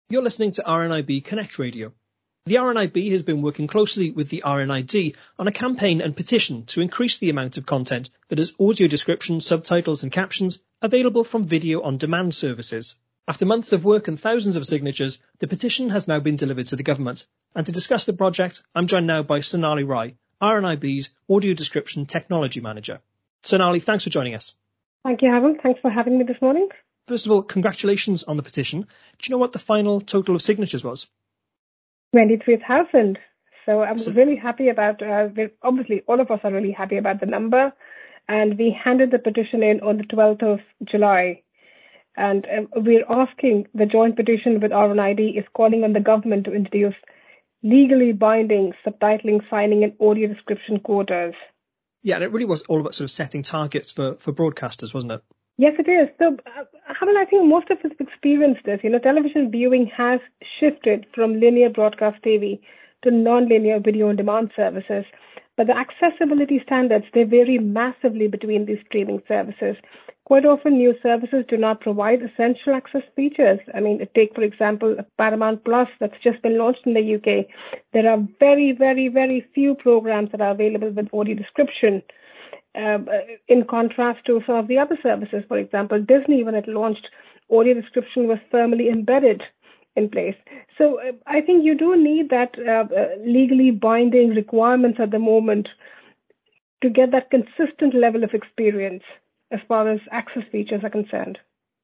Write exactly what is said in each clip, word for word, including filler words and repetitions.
You're listening to R N I B Connect Radio. The R N I B has been working closely with the R N I D on a campaign and petition to increase the amount of content that is audio description, subtitles and captions available from video-on-demand services. After months of work and thousands of signatures, the petition has now been delivered to the government. And to discuss the project, I'm joined now by Sonali Rai, R N I B's Audio Description Technology Manager. Sonali, thanks for joining us. Thank you, Harold. Thanks for having me this morning. First of all, congratulations on the petition. Do you know what the final total of signatures was? twenty-three thousand. So I'm so, really happy about, uh, obviously all of us are really happy about the number. And we handed the petition in on the twelfth of July. And uh, we're asking, the joint petition with R N I D is calling on the government to introduce legally binding subtitling, signing and audio description quotas. Yeah, and it really was all about sort of setting targets for, for broadcasters, wasn't it? Yes, it is. So, uh, Harold, I think most of us have experienced this. You know, television viewing has shifted from linear broadcast T V to non-linear video-on-demand services. But the accessibility standards, they vary massively between these streaming services. Quite often, new services do not provide essential access features. I mean, take, for example, Paramount Plus that's just been launched in the U K. There are very, very, very few programs that are available with audio description. Uh, in contrast to some of the other services, for example, Disney, when it launched, audio description was firmly embedded in place. So uh, I think you do need that uh, uh, legally binding requirements at the moment to get that consistent level of experience as far as access features are concerned.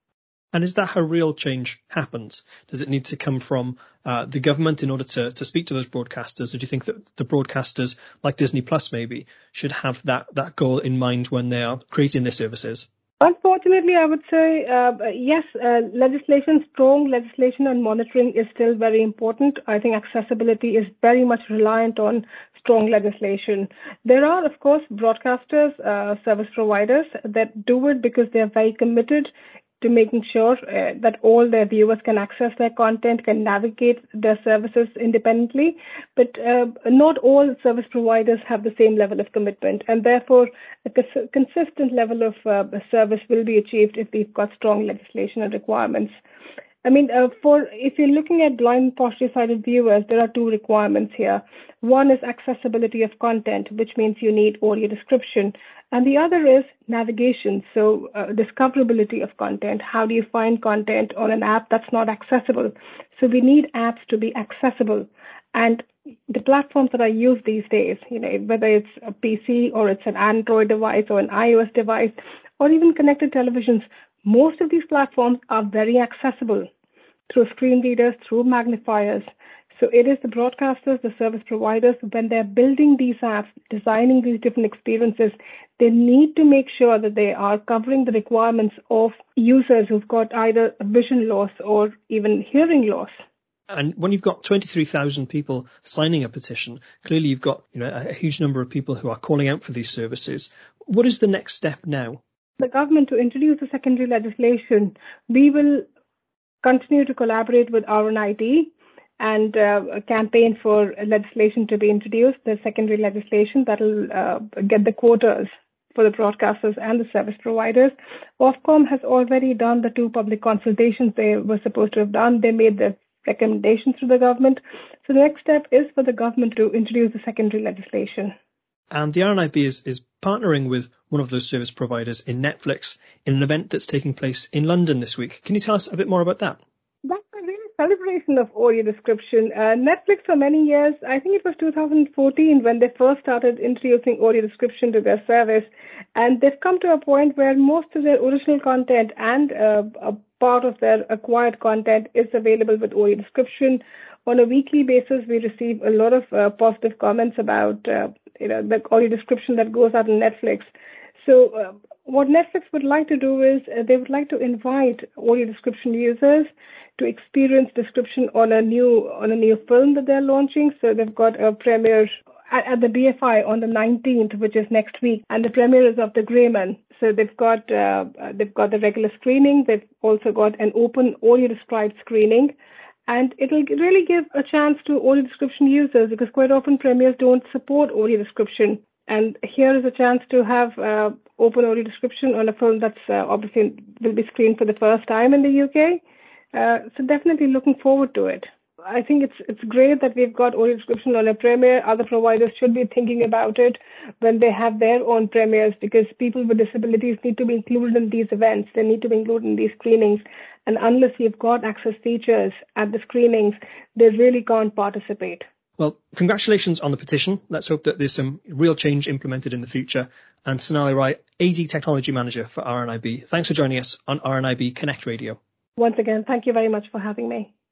And is that how real change happens? Does it need to come from uh, the government in order to, to speak to those broadcasters? Or do you think that the broadcasters, like Disney Plus maybe, should have that, that goal in mind when they are creating their services? Unfortunately, I would say, uh, yes, uh, legislation, strong legislation and monitoring is still very important. I think accessibility is very much reliant on strong legislation. There are, of course, broadcasters, uh, service providers that do it because they are very committed to making sure uh, that all their viewers can access their content, can navigate their services independently. But uh, not all service providers have the same level of commitment. And therefore, a cons- consistent level of uh, service will be achieved if we've got strong legislation and requirements. I mean, uh, for if you're looking at blind and partially sighted viewers, there are two requirements here. One is accessibility of content, which means you need audio description. And the other is navigation, so uh, discoverability of content. How do you find content on an app that's not accessible? So we need apps to be accessible. And the platforms that are used these days, you know, whether it's a P C or it's an Android device or an iOS device or even connected televisions, most of these platforms are very accessible through screen readers, through magnifiers. So it is the broadcasters, the service providers, when they're building these apps, designing these different experiences, they need to make sure that they are covering the requirements of users who've got either vision loss or even hearing loss. And when you've got twenty-three thousand people signing a petition, clearly you've got, you know, a huge number of people who are calling out for these services. What is the next step now? The government to introduce the secondary legislation, we will continue to collaborate with R N I D and uh, campaign for legislation to be introduced, the secondary legislation that will uh, get the quotas for the broadcasters and the service providers. Ofcom has already done the two public consultations they were supposed to have done. They made the recommendations to the government. So the next step is for the government to introduce the secondary legislation. And the R N I B is, is partnering with one of those service providers in Netflix in an event that's taking place in London this week. Can you tell us a bit more about that? That's a really celebration of audio description. Uh, Netflix for many years, I think it was two thousand fourteen when they first started introducing audio description to their service. And they've come to a point where most of their original content and uh, a part of their acquired content is available with audio description. On a weekly basis, we receive a lot of uh, positive comments about uh, you know, the audio description that goes out on Netflix. So uh, what Netflix would like to do is uh, they would like to invite audio description users to experience description on a new on a new film that they're launching. So they've got a premiere at, at the B F I on the nineteenth, which is next week, and the premiere is of The Grey Man. So they've got uh, they've got the regular screening. They've also got an open audio described screening. And it'll really give a chance to audio description users because quite often premieres don't support audio description. And here is a chance to have uh, open audio description on a film that's uh, obviously will be screened for the first time in the U K. Uh, so definitely looking forward to it. I think it's it's great that we've got audio description on a premiere. Other providers should be thinking about it when they have their own premieres, because people with disabilities need to be included in these events. They need to be included in these screenings. And unless you've got access features at the screenings, they really can't participate. Well, congratulations on the petition. Let's hope that there's some real change implemented in the future. And Sonali Rai, A D Technology Manager for R N I B, thanks for joining us on R N I B Connect Radio. Once again, thank you very much for having me.